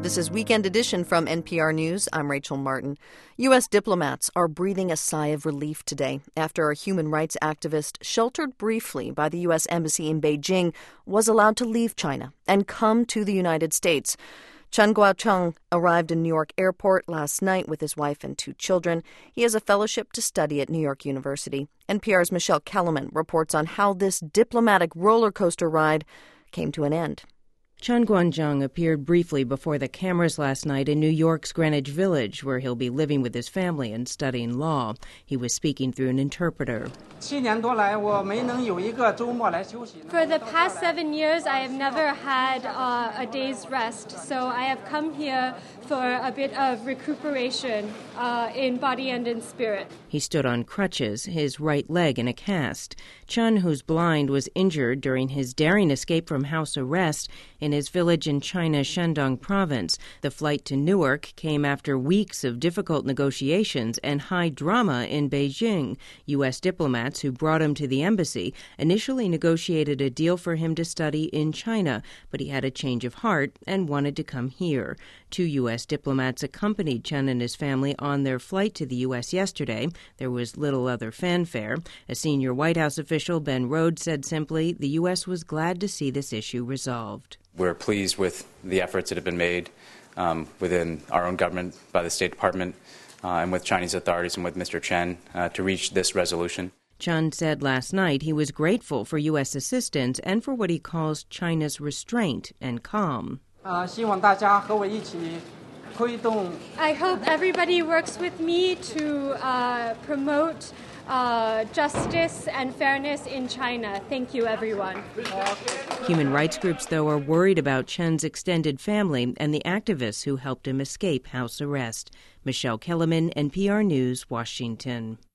This is Weekend Edition from NPR News. I'm Rachel Martin. U.S. diplomats are breathing a sigh of relief today after a human rights activist sheltered briefly by the U.S. Embassy in Beijing was allowed to leave China and come to the United States. Chen Guocheng arrived in New York Airport last night with his wife and 2 children. He has a fellowship to study at New York University. NPR's Michelle Kellerman reports on how this diplomatic roller coaster ride came to an end. Chen Guocheng appeared briefly before the cameras last night in New York's Greenwich Village, where he'll be living with his family and studying law. He was speaking through an interpreter. For the past 7 years, I have never had a day's rest, so I have come here for a bit of recuperation in body and in spirit. He stood on crutches, his right leg in a cast. Chen, who's blind, was injured during his daring escape from house arrest in his village in China's Shandong province. The flight to Newark came after weeks of difficult negotiations and high drama in Beijing. U.S. diplomats who brought him to the embassy initially negotiated a deal for him to study in China, but he had a change of heart and wanted to come here. 2 U.S. diplomats accompanied Chen and his family on their flight to the U.S. yesterday. There was little other fanfare. A senior White House official, Ben Rhodes, said simply the U.S. was glad to see this issue resolved. We're pleased with the efforts that have been made within our own government, by the State Department, and with Chinese authorities and with Mr. Chen to reach this resolution. Chen said last night he was grateful for U.S. assistance and for what he calls China's restraint and calm. I hope everybody works with me to promote justice and fairness in China. Thank you, everyone. Human rights groups, though, are worried about Chen's extended family and the activists who helped him escape house arrest. Michelle Kellerman, NPR News, Washington.